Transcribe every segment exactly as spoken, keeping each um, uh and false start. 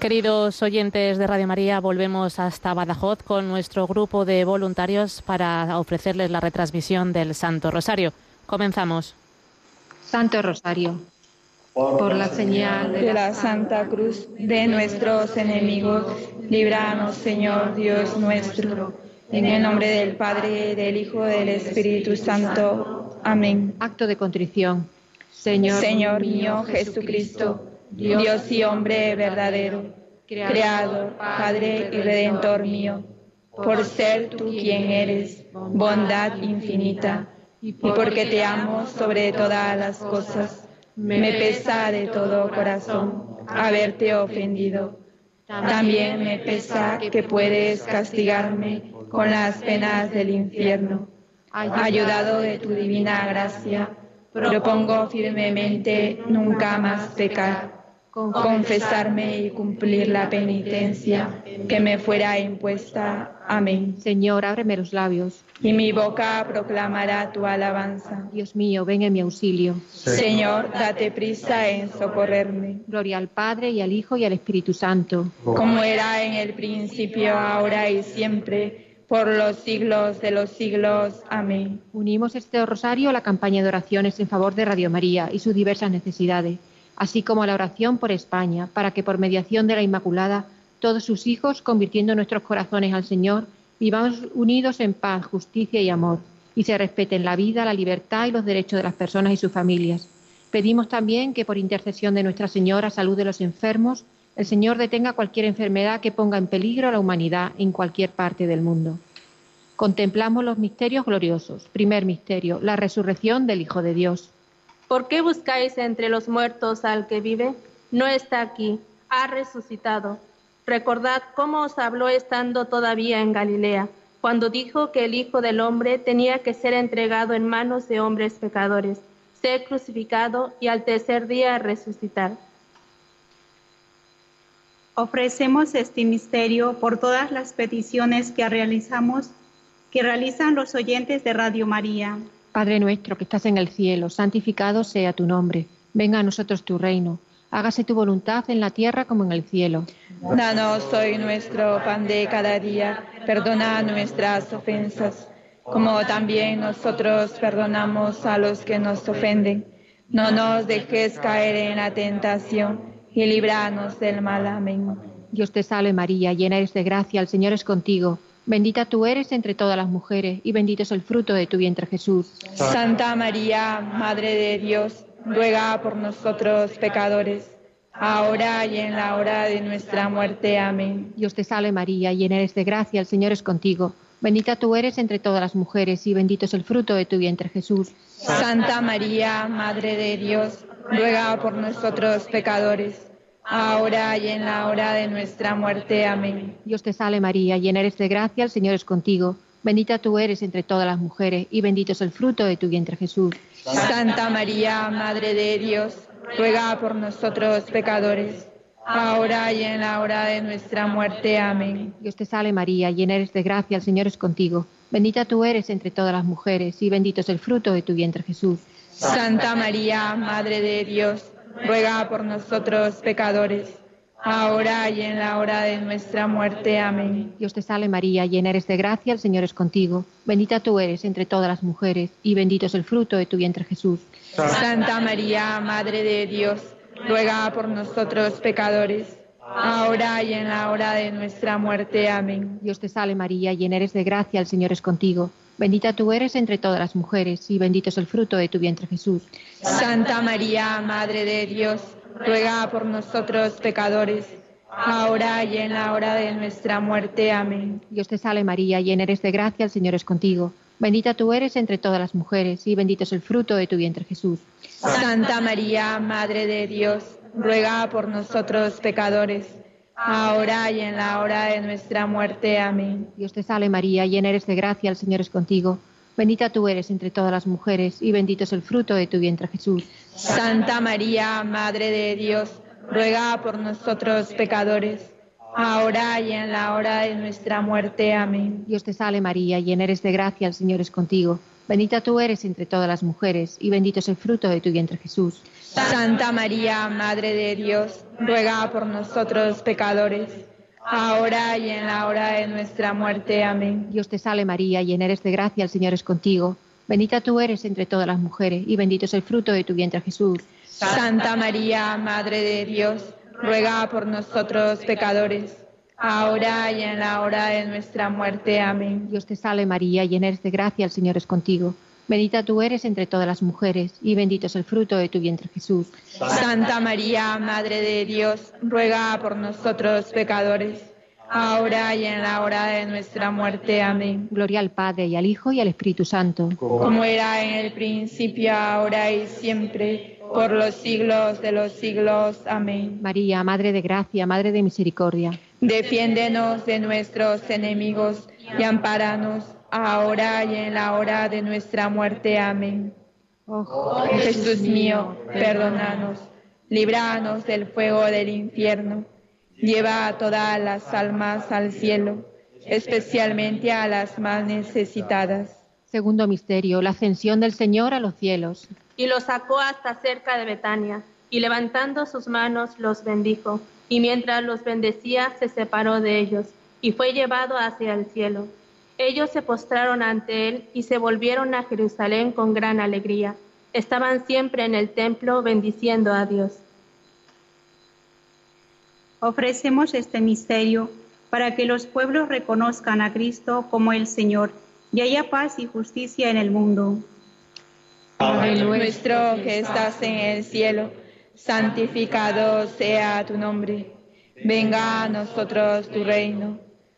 Queridos oyentes de Radio María, volvemos hasta Badajoz con nuestro grupo de voluntarios para ofrecerles la retransmisión del Santo Rosario. Comenzamos. Santo Rosario, por la señal de la Santa Cruz de nuestros enemigos, líbranos, Señor Dios nuestro, en el nombre del Padre, del Hijo, del Espíritu Santo. Amén. Acto de contrición. Señor, Señor mío Jesucristo, Dios y hombre verdadero, Creador, Padre y Redentor mío, por ser tú quien eres, bondad infinita, y porque te amo sobre todas las cosas, me pesa de todo corazón haberte ofendido. También me pesa que puedes castigarme con las penas del infierno. Ayudado de tu divina gracia, propongo firmemente nunca más pecar, confesarme y cumplir la penitencia que me fuera impuesta. Amén. Señor, ábreme los labios, y mi boca proclamará tu alabanza. Dios mío, ven en mi auxilio. Señor, date prisa en socorrerme. Gloria al Padre, y al Hijo, y al Espíritu Santo. Como era en el principio, ahora y siempre, por los siglos de los siglos. Amén. Unimos este rosario a la campaña de oraciones en favor de Radio María y sus diversas necesidades, así como a la oración por España, para que por mediación de la Inmaculada, todos sus hijos, convirtiendo nuestros corazones al Señor, vivamos unidos en paz, justicia y amor, y se respeten la vida, la libertad y los derechos de las personas y sus familias. Pedimos también que por intercesión de Nuestra Señora, salud de los enfermos, el Señor detenga cualquier enfermedad que ponga en peligro a la humanidad en cualquier parte del mundo. Contemplamos los misterios gloriosos. Primer misterio, la resurrección del Hijo de Dios. ¿Por qué buscáis entre los muertos al que vive? No está aquí, ha resucitado. Recordad cómo os habló estando todavía en Galilea, cuando dijo que el Hijo del Hombre tenía que ser entregado en manos de hombres pecadores, ser crucificado y al tercer día resucitar. Ofrecemos este misterio por todas las peticiones que realizamos, que realizan los oyentes de Radio María. Padre nuestro que estás en el cielo, santificado sea tu nombre. Venga a nosotros tu reino. Hágase tu voluntad en la tierra como en el cielo. Danos hoy nuestro pan de cada día. Perdona nuestras ofensas, como también nosotros perdonamos a los que nos ofenden. No nos dejes caer en la tentación y líbranos del mal. Amén. Dios te salve María, llena eres de gracia, el Señor es contigo. Bendita tú eres entre todas las mujeres, y bendito es el fruto de tu vientre, Jesús. Santa María, Madre de Dios, ruega por nosotros pecadores, ahora y en la hora de nuestra muerte. Amén. Dios te salve María, llena eres de gracia, el Señor es contigo. Bendita tú eres entre todas las mujeres, y bendito es el fruto de tu vientre, Jesús. Santa María, Madre de Dios, ruega por nosotros pecadores, ahora y en la hora de nuestra muerte. Amén. Dios te salve María, llena eres de gracia, el Señor es contigo. Bendita tú eres entre todas las mujeres, y bendito es el fruto de tu vientre, Jesús. Santa María, Madre de Dios, ruega por nosotros pecadores, ahora y en la hora de nuestra muerte. Amén. Dios te salve María, llena eres de gracia, el Señor es contigo. Bendita tú eres entre todas las mujeres, y bendito es el fruto de tu vientre, Jesús. Santa María, Madre de Dios, ruega por nosotros pecadores, ahora y en la hora de nuestra muerte. Amén. Dios te salve María, llena eres de gracia, el Señor es contigo. Bendita tú eres entre todas las mujeres, y bendito es el fruto de tu vientre, Jesús. Santa María, Madre de Dios, ruega por nosotros pecadores, ahora y en la hora de nuestra muerte. Amén. Dios te salve María, llena eres de gracia, el Señor es contigo. Bendita tú eres entre todas las mujeres, y bendito es el fruto de tu vientre, Jesús. Santa María, Madre de Dios, ruega por nosotros pecadores, ahora y en la hora de nuestra muerte. Amén. Dios te salve María, llena eres de gracia, el Señor es contigo. Bendita tú eres entre todas las mujeres, y bendito es el fruto de tu vientre, Jesús. Santa María, Madre de Dios, ruega por nosotros pecadores, ahora y en la hora de nuestra muerte. Amén. Dios te salve María, llena eres de gracia, el Señor es contigo. Bendita tú eres entre todas las mujeres, y bendito es el fruto de tu vientre, Jesús. Santa María, Madre de Dios, ruega por nosotros pecadores, ahora y en la hora de nuestra muerte. Amén. Dios te salve María, llena eres de gracia, el Señor es contigo. Bendita tú eres entre todas las mujeres, y bendito es el fruto de tu vientre, Jesús. Santa María, Madre de Dios, ruega por nosotros pecadores, ahora y en la hora de nuestra muerte. Amén. Dios te salve María, llena eres de gracia, el Señor es contigo. Bendita tú eres entre todas las mujeres, y bendito es el fruto de tu vientre, Jesús. Santa María, Madre de Dios, ruega por nosotros pecadores, ahora y en la hora de nuestra muerte. Amén. Dios te salve María, llena eres de gracia, el Señor es contigo. Bendita tú eres entre todas las mujeres, y bendito es el fruto de tu vientre, Jesús. Santa María, Madre de Dios, ruega por nosotros pecadores, ahora y en la hora de nuestra muerte. Amén. Gloria al Padre, y al Hijo, y al Espíritu Santo. Como era en el principio, ahora y siempre, por los siglos de los siglos. Amén. María, Madre de gracia, Madre de misericordia, defiéndenos de nuestros enemigos y ampáranos ahora y en la hora de nuestra muerte. Amén. Oh, Jesús mío, perdónanos, líbranos del fuego del infierno, lleva a todas las almas al cielo, especialmente a las más necesitadas. Segundo misterio, la ascensión del Señor a los cielos. Y los sacó hasta cerca de Betania, y levantando sus manos los bendijo, y mientras los bendecía se separó de ellos, y fue llevado hacia el cielo. Ellos se postraron ante él y se volvieron a Jerusalén con gran alegría. Estaban siempre en el templo bendiciendo a Dios. Ofrecemos este misterio para que los pueblos reconozcan a Cristo como el Señor y haya paz y justicia en el mundo. Padre nuestro que estás en el cielo, santificado sea tu nombre. Venga a nosotros tu reino.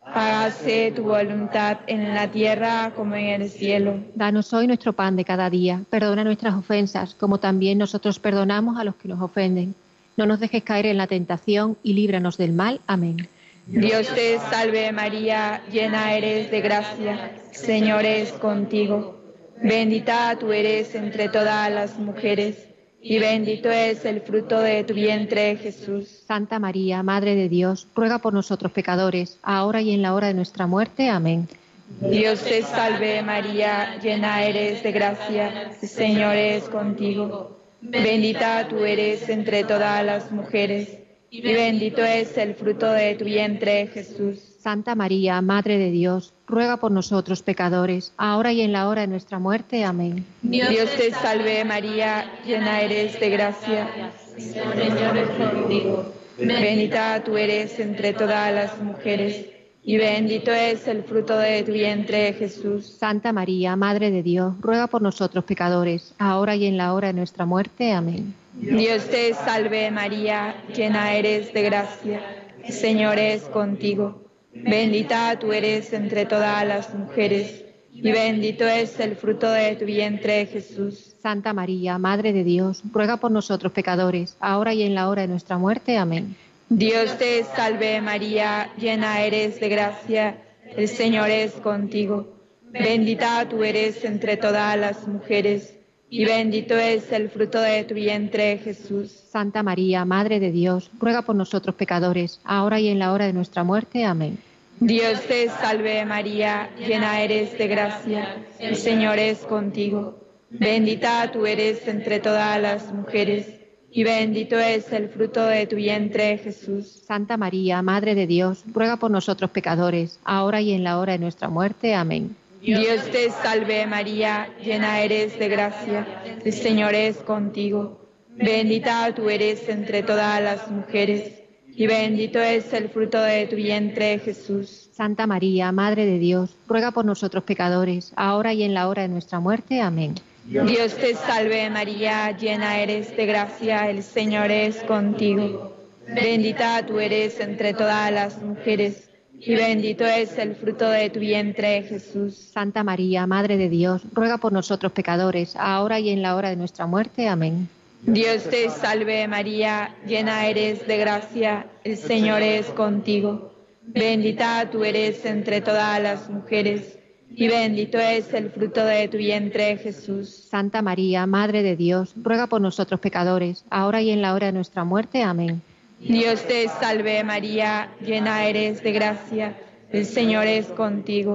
Hágase tu voluntad en la tierra como en el cielo. Danos hoy nuestro pan de cada día. Perdona nuestras ofensas, como también nosotros perdonamos a los que nos ofenden. No nos dejes caer en la tentación y líbranos del mal. Amén. Dios te salve María, llena eres de gracia, Señor es contigo. Bendita tú eres entre todas las mujeres, y bendito es el fruto de tu vientre, Jesús. Santa María, Madre de Dios, ruega por nosotros pecadores, ahora y en la hora de nuestra muerte. Amén. Dios te salve María, llena eres de gracia, el Señor es contigo. Bendita tú eres entre todas las mujeres, y bendito es el fruto de tu vientre, Jesús. Santa María, Madre de Dios, ruega por nosotros pecadores, ahora y en la hora de nuestra muerte. Amén. Dios te salve María, llena eres de gracia, el Señor es contigo. Bendita tú eres entre todas las mujeres, y bendito es el fruto de tu vientre, Jesús. Santa María, Madre de Dios, ruega por nosotros pecadores, ahora y en la hora de nuestra muerte. Amén. Dios te salve María, llena eres de gracia, el Señor es contigo. Bendita tú eres entre todas las mujeres, y bendito es el fruto de tu vientre, Jesús. Santa María, Madre de Dios, ruega por nosotros pecadores, ahora y en la hora de nuestra muerte. Amén. Dios te salve María, llena eres de gracia, el Señor es contigo. Bendita tú eres entre todas las mujeres, y bendito es el fruto de tu vientre, Jesús. Santa María, Madre de Dios, ruega por nosotros pecadores, ahora y en la hora de nuestra muerte. Amén. Dios te salve María, llena eres de gracia, el Señor es contigo. Bendita tú eres entre todas las mujeres, y bendito es el fruto de tu vientre, Jesús. Santa María, Madre de Dios, ruega por nosotros pecadores, ahora y en la hora de nuestra muerte. Amén. Dios te salve María, llena eres de gracia, el Señor es contigo. Bendita tú eres entre todas las mujeres, y bendito es el fruto de tu vientre, Jesús. Santa María, Madre de Dios, ruega por nosotros pecadores, ahora y en la hora de nuestra muerte. Amén. Dios te salve María, llena eres de gracia, el Señor es contigo. Bendita tú eres entre todas las mujeres, y bendito es el fruto de tu vientre, Jesús. Santa María, Madre de Dios, ruega por nosotros pecadores, ahora y en la hora de nuestra muerte. Amén. Dios te salve María, llena eres de gracia, el Señor es contigo. Bendita tú eres entre todas las mujeres, y bendito es el fruto de tu vientre, Jesús. Santa María, Madre de Dios, ruega por nosotros pecadores, ahora y en la hora de nuestra muerte. Amén. Dios te salve María, llena eres de gracia, el Señor es contigo.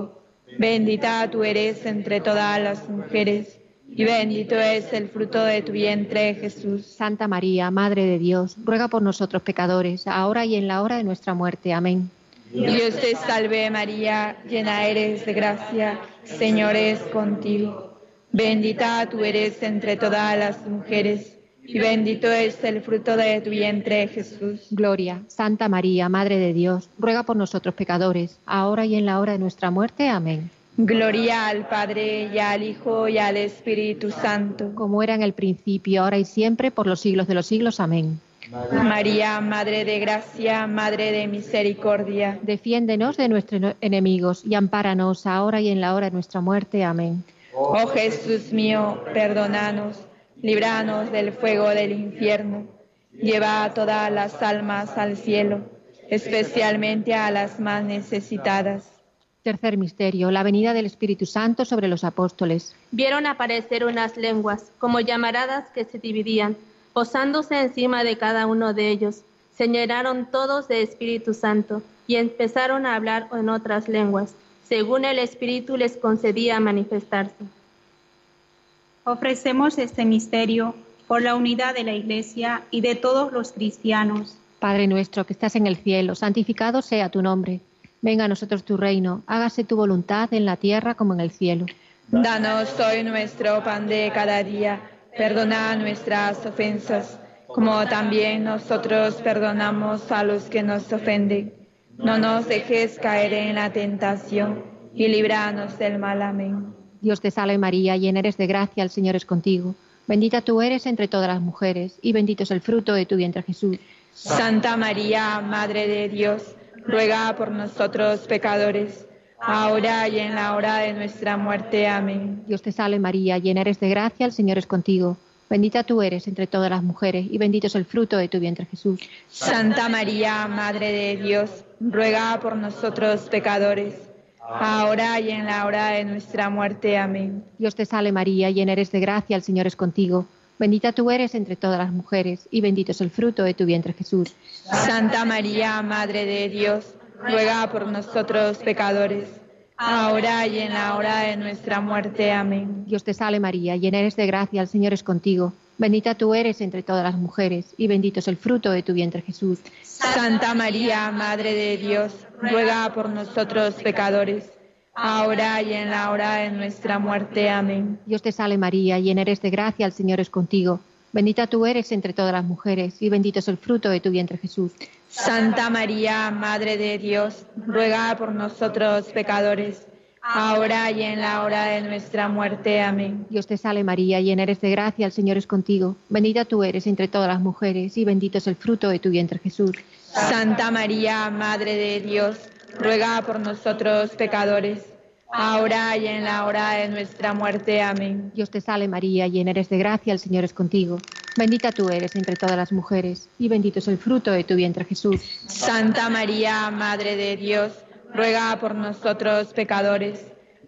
Bendita tú eres entre todas las mujeres, y bendito es el fruto de tu vientre, Jesús. Santa María, Madre de Dios, ruega por nosotros pecadores, ahora y en la hora de nuestra muerte. Amén. Dios te salve María, llena eres de gracia, Señor es contigo. Bendita tú eres entre todas las mujeres, y bendito es el fruto de tu vientre, Jesús. Gloria, Santa María, Madre de Dios, ruega por nosotros pecadores, ahora y en la hora de nuestra muerte. Amén. Gloria al Padre, y al Hijo, y al Espíritu Santo. Como era en el principio, ahora y siempre, por los siglos de los siglos. Amén. María, Madre de Gracia, Madre de Misericordia, defiéndenos de nuestros enemigos y ampáranos ahora y en la hora de nuestra muerte. Amén. Oh Jesús mío, perdónanos, líbranos del fuego del infierno, lleva a todas las almas al cielo, especialmente a las más necesitadas. Tercer misterio, la venida del Espíritu Santo sobre los apóstoles. Vieron aparecer unas lenguas, como llamaradas que se dividían, posándose encima de cada uno de ellos. Se llenaron todos de Espíritu Santo y empezaron a hablar en otras lenguas, según el Espíritu les concedía manifestarse. Ofrecemos este misterio por la unidad de la Iglesia y de todos los cristianos. Padre nuestro que estás en el cielo, santificado sea tu nombre. Venga a nosotros tu reino, hágase tu voluntad en la tierra como en el cielo. Danos hoy nuestro pan de cada día. Perdona nuestras ofensas, como también nosotros perdonamos a los que nos ofenden. No nos dejes caer en la tentación, y líbranos del mal. Amén. Dios te salve María, llena eres de gracia, el Señor es contigo. Bendita tú eres entre todas las mujeres, y bendito es el fruto de tu vientre, Jesús. Santa María, Madre de Dios, ruega por nosotros pecadores, ahora y en la hora de nuestra muerte. Amén. Dios te salve María, llena eres de gracia, el Señor es contigo. Bendita tú eres entre todas las mujeres, y bendito es el fruto de tu vientre, Jesús. Santa María, Madre de Dios, ruega por nosotros pecadores, ahora y en la hora de nuestra muerte. Amén. Dios te salve María, llena eres de gracia, el Señor es contigo. Bendita tú eres entre todas las mujeres, y bendito es el fruto de tu vientre, Jesús. Santa María, Madre de Dios, ruega por nosotros pecadores, ahora y en la hora de nuestra muerte. Amén. Dios te salve María, llena eres de gracia, el Señor es contigo. Bendita tú eres entre todas las mujeres, y bendito es el fruto de tu vientre, Jesús. Santa María, Madre de Dios, ruega por nosotros pecadores, ahora y en la hora de nuestra muerte. Amén. Dios te salve María, llena eres de gracia, el Señor es contigo. Bendita tú eres entre todas las mujeres, y bendito es el fruto de tu vientre, Jesús. Santa María, Madre de Dios, ruega por nosotros pecadores, ahora y en la hora de nuestra muerte. Amén. Dios te salve María, llena eres de gracia, el Señor es contigo. Bendita tú eres entre todas las mujeres, y bendito es el fruto de tu vientre, Jesús. Santa María, Madre de Dios, ruega por nosotros pecadores, ahora y en la hora de nuestra muerte. Amén. Dios te salve María, llena eres de gracia, el Señor es contigo. Bendita tú eres entre todas las mujeres, y bendito es el fruto de tu vientre, Jesús. Santa María, Madre de Dios, ruega por nosotros pecadores,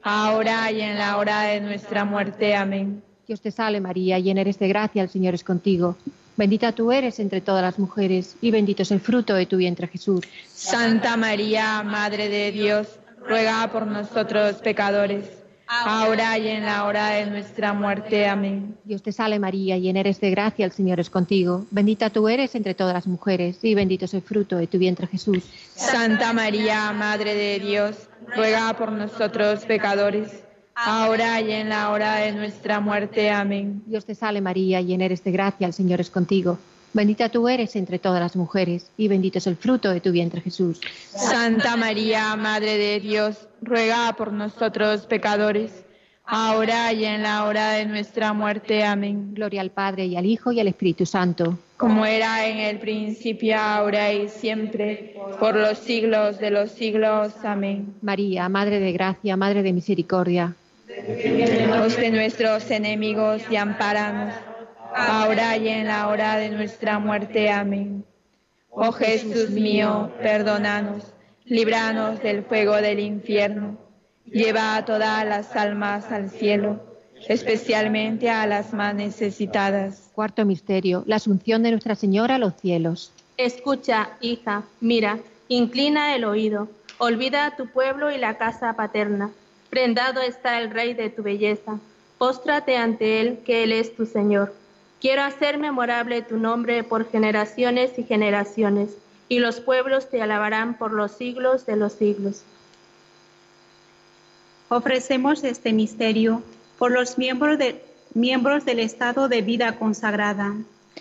ahora y en la hora de nuestra muerte. Amén. Dios te salve María, llena eres de gracia, el Señor es contigo. Bendita tú eres entre todas las mujeres, y bendito es el fruto de tu vientre, Jesús. Santa María, Madre de Dios, ruega por nosotros pecadores, ahora y en la hora de nuestra muerte. Amén. Dios te salve María, llena eres de gracia, el Señor es contigo. Bendita tú eres entre todas las mujeres, y bendito es el fruto de tu vientre, Jesús. Santa María, Madre de Dios, ruega por nosotros pecadores, ahora y en la hora de nuestra muerte. Amén. Dios te salve María, llena eres de gracia, el Señor es contigo. Bendita tú eres entre todas las mujeres, y bendito es el fruto de tu vientre, Jesús. Santa María, Madre de Dios, ruega por nosotros pecadores, ahora y en la hora de nuestra muerte. Amén. Gloria al Padre, y al Hijo, y al Espíritu Santo. Como era en el principio, ahora y siempre, por los siglos de los siglos. Amén. María, Madre de Gracia, Madre de Misericordia, Dios de nuestros enemigos y ampáranos, ahora y en la hora de nuestra muerte. Amén. Oh Jesús mío, perdónanos, líbranos del fuego del infierno, lleva a todas las almas al cielo, especialmente a las más necesitadas. Cuarto misterio, la asunción de Nuestra Señora a los cielos. Escucha, hija, mira, inclina el oído, olvida tu pueblo y la casa paterna. Prendado está el Rey de tu belleza. Póstrate ante Él, que Él es tu Señor. Quiero hacer memorable tu nombre por generaciones y generaciones, y los pueblos te alabarán por los siglos de los siglos. Ofrecemos este misterio por los miembros, de, miembros del estado de vida consagrada.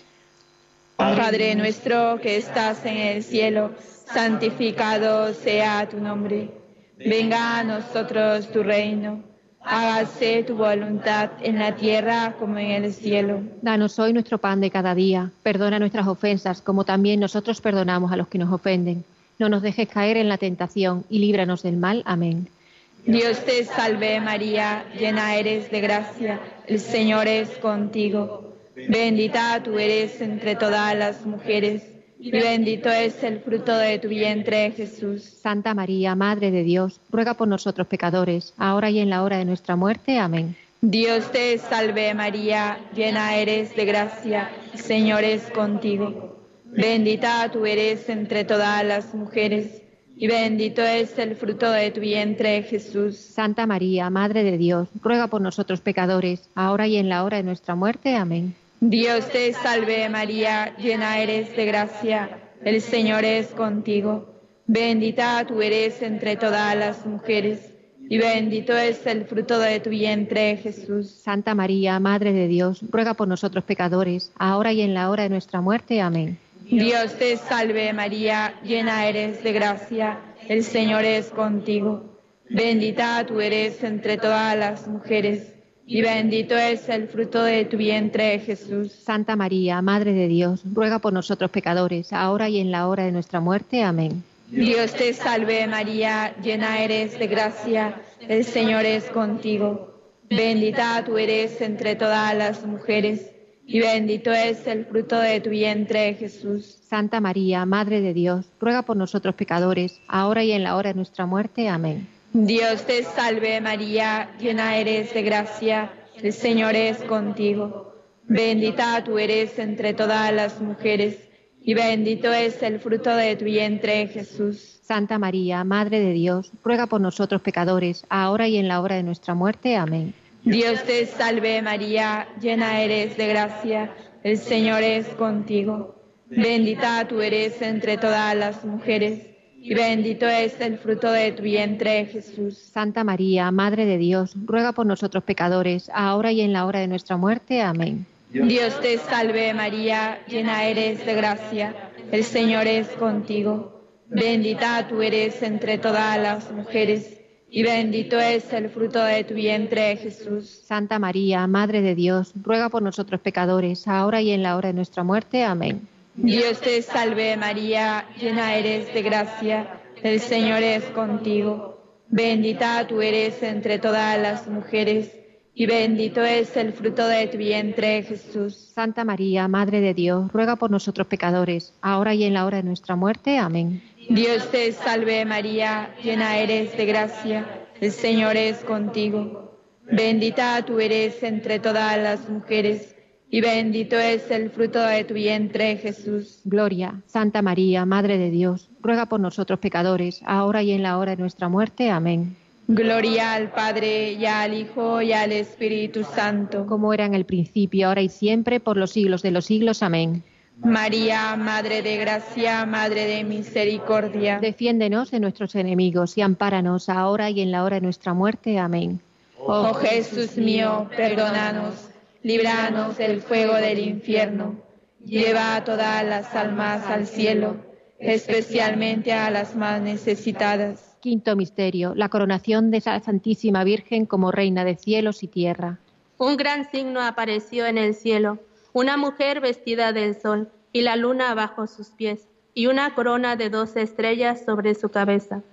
Padre nuestro que estás en el cielo, santificado sea tu nombre. Venga a nosotros tu reino. Hágase tu voluntad en la tierra como en el cielo. Danos hoy nuestro pan de cada día. Perdona nuestras ofensas, como también nosotros perdonamos a los que nos ofenden. No nos dejes caer en la tentación y líbranos del mal. Amén. Dios te salve María, llena eres de gracia, el Señor es contigo. Bendita tú eres entre todas las mujeres, y bendito es el fruto de tu vientre, Jesús. Santa María, Madre de Dios, ruega por nosotros pecadores, ahora y en la hora de nuestra muerte. Amén. Dios te salve María, llena eres de gracia, el Señor es contigo. Bendita tú eres entre todas las mujeres, y bendito es el fruto de tu vientre, Jesús. Santa María, Madre de Dios, ruega por nosotros pecadores, ahora y en la hora de nuestra muerte. Amén. Dios te salve María, llena eres de gracia, el Señor es contigo. Bendita tú eres entre todas las mujeres, y bendito es el fruto de tu vientre, Jesús. Santa María, Madre de Dios, ruega por nosotros pecadores, ahora y en la hora de nuestra muerte. Amén. Dios te salve María, llena eres de gracia, el Señor es contigo. Bendita tú eres entre todas las mujeres, y bendito es el fruto de tu vientre, Jesús. Santa María, Madre de Dios, ruega por nosotros pecadores, ahora y en la hora de nuestra muerte. Amén. Dios te salve María, llena eres de gracia, el Señor es contigo. Bendita tú eres entre todas las mujeres, y bendito es el fruto de tu vientre, Jesús. Santa María, Madre de Dios, ruega por nosotros pecadores, ahora y en la hora de nuestra muerte. Amén. Dios te salve María, llena eres de gracia, el Señor es contigo. Bendita tú eres entre todas las mujeres, y bendito es el fruto de tu vientre, Jesús. Santa María, Madre de Dios, ruega por nosotros pecadores, ahora y en la hora de nuestra muerte. Amén. Dios te salve María, llena eres de gracia, el Señor es contigo. Bendita tú eres entre todas las mujeres, y bendito es el fruto de tu vientre, Jesús. Santa María, Madre de Dios, ruega por nosotros pecadores, ahora y en la hora de nuestra muerte. Amén. Dios te salve María, llena eres de gracia, el Señor es contigo. Bendita tú eres entre todas las mujeres, y bendito es el fruto de tu vientre, Jesús. Santa María, Madre de Dios, ruega por nosotros pecadores, ahora y en la hora de nuestra muerte. Amén. Dios te salve María, llena eres de gracia, el Señor es contigo. Bendita tú eres entre todas las mujeres, y bendito es el fruto de tu vientre, Jesús. Santa María, Madre de Dios, ruega por nosotros pecadores, ahora y en la hora de nuestra muerte. Amén. Dios te salve María, llena eres de gracia, el Señor es contigo. Bendita tú eres entre todas las mujeres, y bendito es el fruto de tu vientre, Jesús. Gloria, Santa María, Madre de Dios, ruega por nosotros pecadores, ahora y en la hora de nuestra muerte. Amén. Gloria al Padre, y al Hijo, y al Espíritu Santo. Como era en el principio, ahora y siempre, por los siglos de los siglos. Amén. María, Madre de Gracia, Madre de Misericordia. Defiéndenos de nuestros enemigos y ampáranos ahora y en la hora de nuestra muerte. Amén. Oh Jesús mío, perdónanos, líbranos del fuego del infierno, lleva a todas las almas al cielo, especialmente a las más necesitadas. Quinto misterio, la coronación de la Santísima Virgen como Reina de cielos y tierra. Un gran signo apareció en el cielo, una mujer vestida del sol y la luna bajo sus pies, y una corona de doce estrellas sobre su cabeza.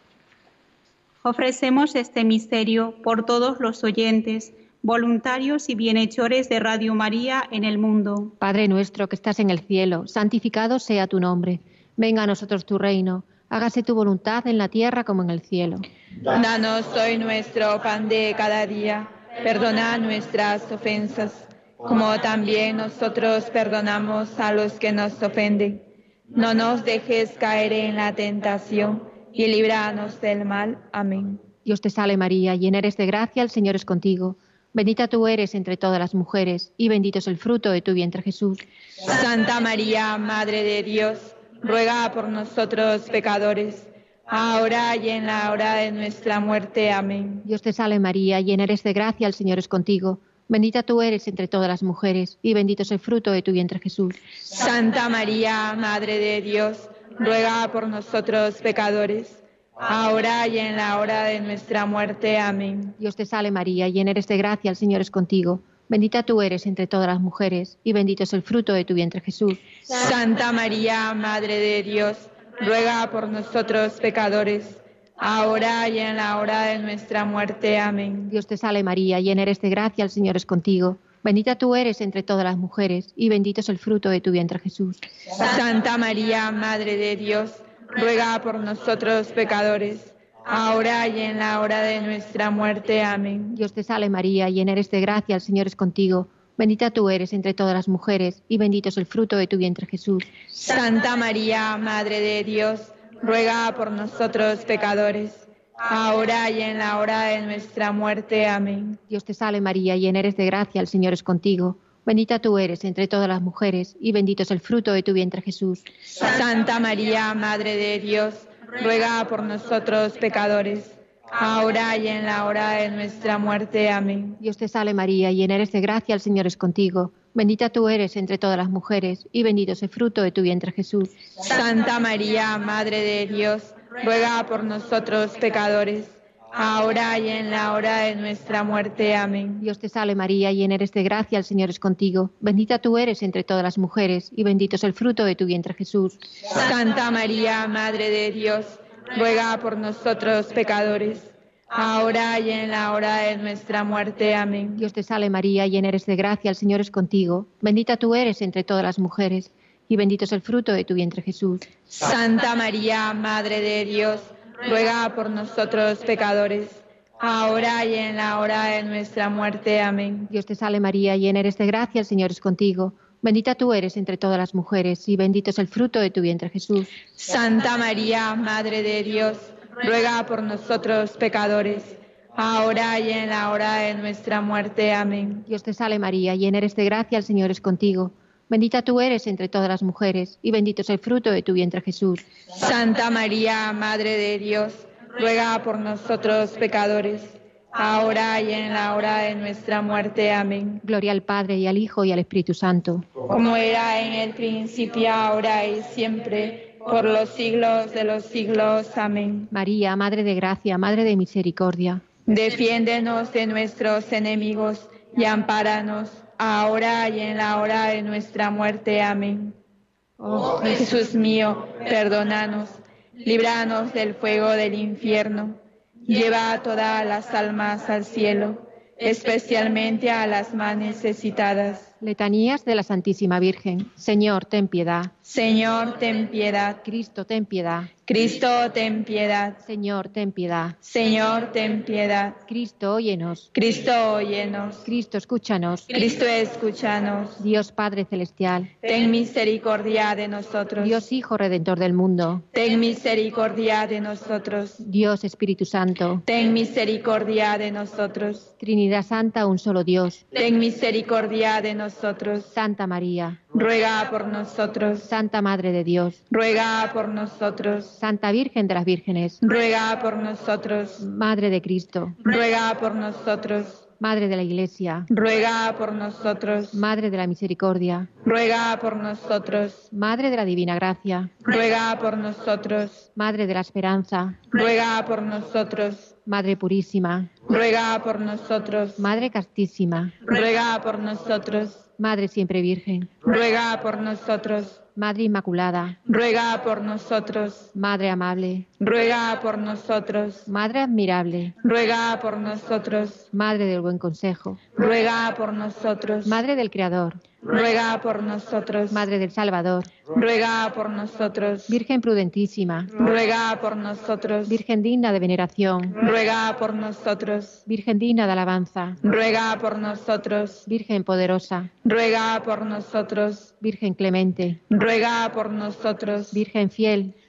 Ofrecemos este misterio por todos los oyentes, voluntarios y bienhechores de Radio María en el mundo. Padre nuestro que estás en el cielo, santificado sea tu nombre. Venga a nosotros tu reino. Hágase tu voluntad en la tierra como en el cielo. Danos hoy nuestro pan de cada día. Perdona nuestras ofensas, como también nosotros perdonamos a los que nos ofenden. No nos dejes caer en la tentación y líbranos del mal. Amén. Dios te salve María, llena eres de gracia, el Señor es contigo. Bendita tú eres entre todas las mujeres, y bendito es el fruto de tu vientre Jesús. Santa María, Madre de Dios, ruega por nosotros pecadores, ahora y en la hora de nuestra muerte. Amén. Dios te salve María, llena eres de gracia, el Señor es contigo. Bendita tú eres entre todas las mujeres, y bendito es el fruto de tu vientre Jesús. Santa María, Madre de Dios, ruega por nosotros pecadores, ahora y en la hora de nuestra muerte. Amén. Dios te salve María, llena eres de gracia, el Señor es contigo. Bendita tú eres entre todas las mujeres, y bendito es el fruto de tu vientre Jesús. Santa María, Madre de Dios, ruega por nosotros pecadores, ahora y en la hora de nuestra muerte. Amén. Dios te salve María, llena eres de gracia, el Señor es contigo. Bendita tú eres entre todas las mujeres, y bendito es el fruto de tu vientre Jesús. Santa María, Madre de Dios, ruega por nosotros pecadores, ahora y en la hora de nuestra muerte. Amén. Dios te salve María, llena eres de gracia, el Señor es contigo. Bendita tú eres entre todas las mujeres, y bendito es el fruto de tu vientre Jesús. Santa María, Madre de Dios, ruega por nosotros pecadores, ahora y en la hora de nuestra muerte. Amén. Dios te salve María, llena eres de gracia, el Señor es contigo. Bendita tú eres entre todas las mujeres, y bendito es el fruto de tu vientre Jesús. Santa María, Madre de Dios, ruega por nosotros pecadores, ahora y en la hora de nuestra muerte. Amén. Dios te salve María, llena eres de gracia, el Señor es contigo. Bendita tú eres entre todas las mujeres, y bendito es el fruto de tu vientre Jesús. Santa María, Madre de Dios, ruega por nosotros pecadores, ahora y en la hora de nuestra muerte. Amén. Dios te salve María, llena eres de gracia, el Señor es contigo. Bendita tú eres entre todas las mujeres, y bendito es el fruto de tu vientre Jesús. Santa María, Madre de Dios, ruega por nosotros pecadores, ahora y en la hora de nuestra muerte. Amén. Dios te salve María, llena eres de gracia, el Señor es contigo. Bendita tú eres entre todas las mujeres, y bendito es el fruto de tu vientre Jesús. Santa María, Madre de Dios, ruega por nosotros pecadores, ahora y en la hora de nuestra muerte. Amén. Dios te salve María, llena eres de gracia, el Señor es contigo. Bendita tú eres entre todas las mujeres, y bendito es el fruto de tu vientre Jesús. Santa María, Madre de Dios, ruega por nosotros pecadores, ahora y en la hora de nuestra muerte. Amén. Dios te salve María, llena eres de gracia, el Señor es contigo. Bendita tú eres entre todas las mujeres, y bendito es el fruto de tu vientre Jesús. Santa María, Madre de Dios, ruega por nosotros pecadores, ahora y en la hora de nuestra muerte. Amén. Gloria al Padre, y al Hijo, y al Espíritu Santo. Como era en el principio, ahora y siempre, por los siglos de los siglos. Amén. María, Madre de gracia, Madre de misericordia, defiéndenos de nuestros enemigos y ampáranos, ahora y en la hora de nuestra muerte. Amén. Oh Jesús mío, perdónanos, líbranos del fuego del infierno, lleva a todas las almas al cielo, especialmente a las más necesitadas. Letanías de la Santísima Virgen. Señor, ten piedad. Señor, ten piedad. Cristo, ten piedad. Cristo, ten piedad. Señor, ten piedad. Señor, ten piedad. Cristo, óyenos. Cristo, óyenos. Cristo, escúchanos. Cristo, escúchanos. Dios Padre Celestial, ten misericordia de nosotros. Dios Hijo Redentor del mundo, ten misericordia de nosotros. Dios Espíritu Santo, ten misericordia de nosotros. Trinidad Santa, un solo Dios, ten misericordia de nosotros. Santa María, ruega por nosotros. Santa Madre de Dios, ruega por nosotros. Santa Virgen de las Vírgenes, ruega por nosotros. Madre de Cristo, ruega por nosotros. Madre de la Iglesia, ruega por nosotros. Madre de la Misericordia, ruega por nosotros. Madre de la Divina Gracia, ruega por nosotros. Madre de la Esperanza, ruega por nosotros. Madre Purísima, ruega por nosotros. Madre Castísima, ruega por nosotros. Madre Siempre Virgen, ruega por nosotros. Madre Inmaculada, ruega por nosotros. Madre Amable, ruega por nosotros. Madre Admirable, ruega por nosotros. Madre del Buen Consejo, ruega por nosotros. Madre del Creador, ruega por nosotros. Madre del Salvador, ruega por nosotros. Virgen prudentísima, ruega por nosotros. Virgen digna de veneración, ruega por nosotros. Virgen digna de alabanza, ruega por nosotros. Virgen poderosa, ruega por nosotros. Virgen clemente, ruega por nosotros. Virgen fiel,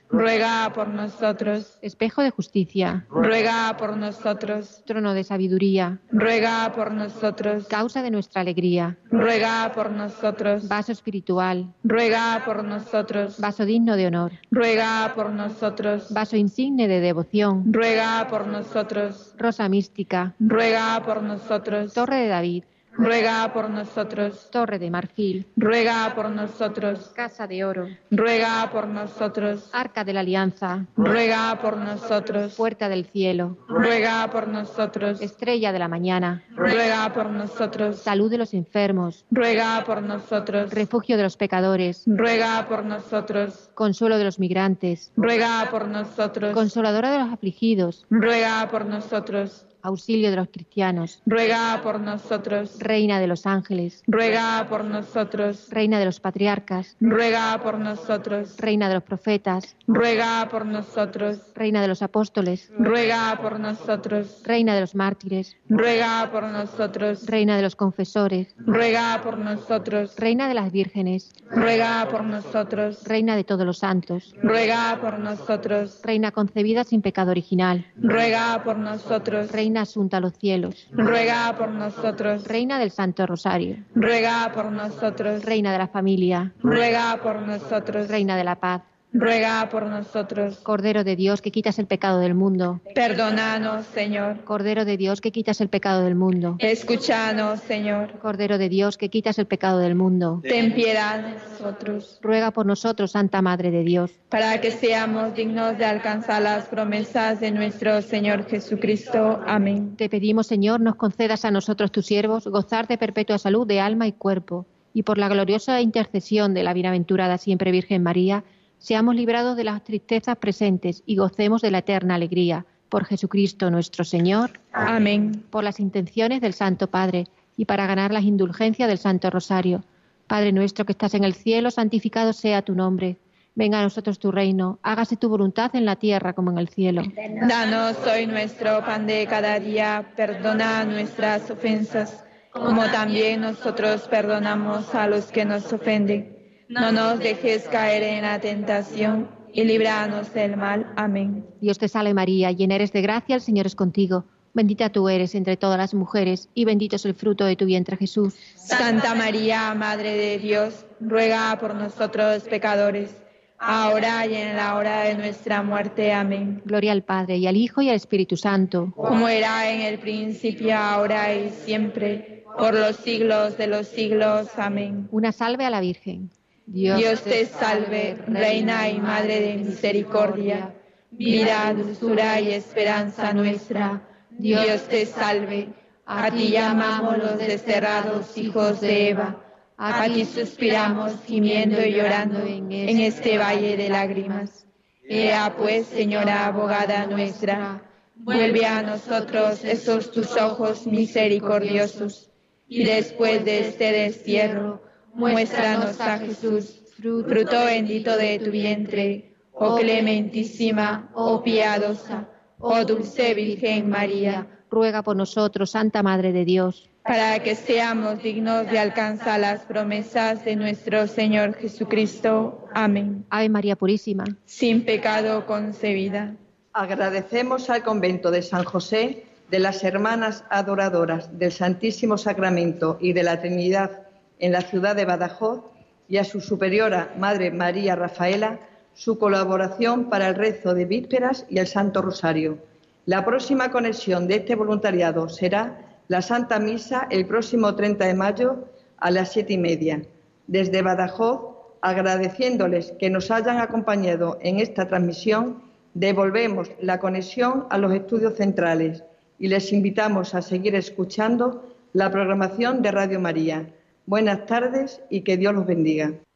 ruega por nosotros. Espejo de justicia, ruega por nosotros. trono de sabiduría, ruega por nosotros. causa de nuestra alegría, ruega por nosotros. vaso espiritual, ruega por nosotros. vaso digno de honor, ruega por nosotros. vaso insigne de devoción, ruega por nosotros. rosa mística, ruega por nosotros. torre de David, ruega por nosotros. torre de marfil, ruega por nosotros. casa de oro, ruega por nosotros. arca de la alianza, ruega por nosotros. puerta del cielo, ruega por nosotros. estrella de la mañana, ruega por nosotros. salud de los enfermos, ruega por nosotros. refugio de los pecadores, ruega por nosotros. consuelo de los migrantes, ruega por nosotros. consoladora de los afligidos, ruega por nosotros. auxilio de los cristianos, ruega por nosotros. reina de los ángeles, ruega por nosotros. reina de los patriarcas, ruega por nosotros. reina de los profetas, ruega por nosotros. reina de los apóstoles, ruega por nosotros. reina de los mártires, ruega por nosotros. reina de los confesores, ruega por nosotros. reina de las vírgenes, ruega por nosotros. reina de todos los santos, ruega por nosotros. reina concebida sin pecado original, ruega por nosotros. reina asunta a los cielos, ruega por nosotros. reina del Santo Rosario, ruega por nosotros. reina de la familia, ruega por nosotros. reina de la paz, ruega por nosotros. Cordero de Dios que quitas el pecado del mundo, perdónanos, Señor. Cordero de Dios que quitas el pecado del mundo, escúchanos, Señor. Cordero de Dios que quitas el pecado del mundo, ten piedad de nosotros. ruega por nosotros, Santa Madre de Dios, para que seamos dignos de alcanzar las promesas de nuestro Señor Jesucristo. Amén. Te pedimos, Señor, nos concedas a nosotros, tus siervos, gozar de perpetua salud de alma y cuerpo, y por la gloriosa intercesión de la bienaventurada siempre Virgen María, seamos librados de las tristezas presentes y gocemos de la eterna alegría. Por Jesucristo nuestro Señor. Amén. Por las intenciones del Santo Padre y para ganar las indulgencias del Santo Rosario. Padre nuestro que estás en el cielo, santificado sea tu nombre. Venga a nosotros tu reino, hágase tu voluntad en la tierra como en el cielo. Danos hoy nuestro pan de cada día, perdona nuestras ofensas, como también nosotros perdonamos a los que nos ofenden. No nos dejes caer en la tentación y líbranos del mal. Amén. Dios te salve María, llena eres de gracia, el Señor es contigo. Bendita tú eres entre todas las mujeres y bendito es el fruto de tu vientre Jesús. Santa María, Madre de Dios, ruega por nosotros pecadores, ahora y en la hora de nuestra muerte. Amén. Gloria al Padre, y al Hijo, y al Espíritu Santo. Como era en el principio, ahora y siempre, por los siglos de los siglos. Amén. Una salve a la Virgen. Dios, Dios te salve, Reina y Madre de misericordia, vida, dulzura y esperanza nuestra. Dios te salve, a ti llamamos los desterrados hijos de Eva, a ti suspiramos gimiendo y llorando en este valle de lágrimas. Ea pues, Señora abogada nuestra, vuelve a nosotros esos tus ojos misericordiosos, y después de este destierro, muéstranos a Jesús, fruto bendito de tu vientre, oh clementísima, oh piadosa, oh dulce Virgen María. Ruega por nosotros, Santa Madre de Dios, para que seamos dignos de alcanzar las promesas de nuestro Señor Jesucristo. Amén. Ave María Purísima, sin pecado concebida. Agradecemos al convento de San José, de las Hermanas Adoradoras del Santísimo Sacramento y de la Trinidad en la ciudad de Badajoz, y a su superiora Madre María Rafaela, su colaboración para el rezo de vísperas y el Santo Rosario. La próxima conexión de este voluntariado será la Santa Misa el próximo treinta de mayo a las siete y media. Desde Badajoz, agradeciéndoles que nos hayan acompañado en esta transmisión, devolvemos la conexión a los estudios centrales y les invitamos a seguir escuchando la programación de Radio María. Buenas tardes y que Dios los bendiga.